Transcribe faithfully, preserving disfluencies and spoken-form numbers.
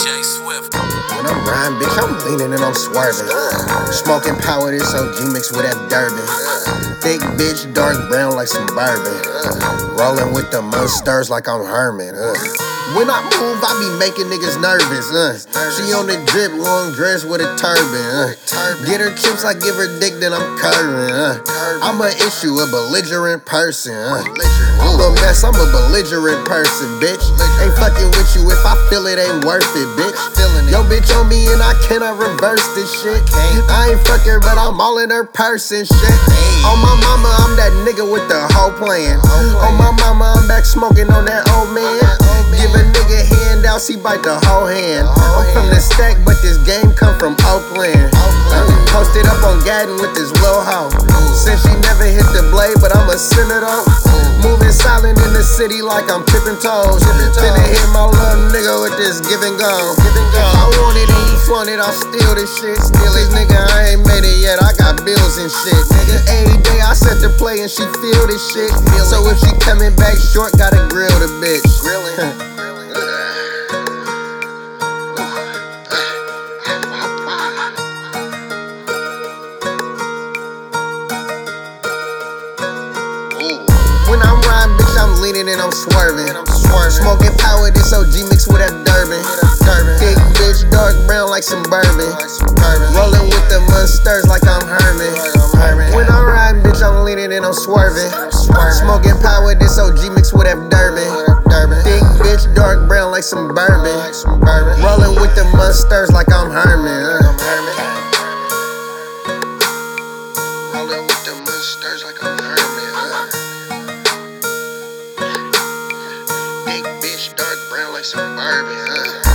J Swift. When I'm riding, bitch, I'm leaning and I'm swerving. Smoking power, this O G mixed with that Durban. Thick bitch, dark brown like some bourbon. Rolling with the monsters like I'm Herman. Uh. When I move, I be making niggas nervous. Uh. She on the drip, long dress with a turban. Uh. Get her chips, I give her dick, then I'm curving. Uh. I'm a issue, a belligerent person. Uh. I'm a mess, I'm a belligerent person, bitch. Ain't fucking with you if I feel it ain't worth it, bitch. Yo, bitch on me and I cannot reverse this shit. I ain't fucking, but I'm all in her person, shit. On my mama, I'm that nigga with the whole plan. On my mama, I'm back smoking on that old man. Give a nigga handouts, he bite the whole hand. I'm from the stack, but this game come from Oakland. Uh, posted up on Gadden with this low hoe. Said she never hit the blade, but I'ma send it up. Moving silent in the city like I'm tipping toes. Finna hit my little nigga with this give and go. If I want it and you want it, I'll steal this shit. Steal it, nigga, I ain't made it yet, I got bills and shit. Nigga, every day I set the play and she feel this shit. So if she coming back short, gotta grill the bitch. Grilling. When I'm riding, bitch, I'm leaning and I'm swerving. Smoking power, this O G mixed with that Durban. Thick bitch, dark brown like some bourbon. Rolling with the monsters like I'm Herman. When I'm riding, bitch, I'm leaning and I'm swerving. Smoking power, this O G mixed with that Durban. Thick bitch, dark brown like some bourbon. Rolling with the monsters like I'm Herman. Rolling with the monsters like I'm Herman. Big bitch, dark brown like some bourbon, huh?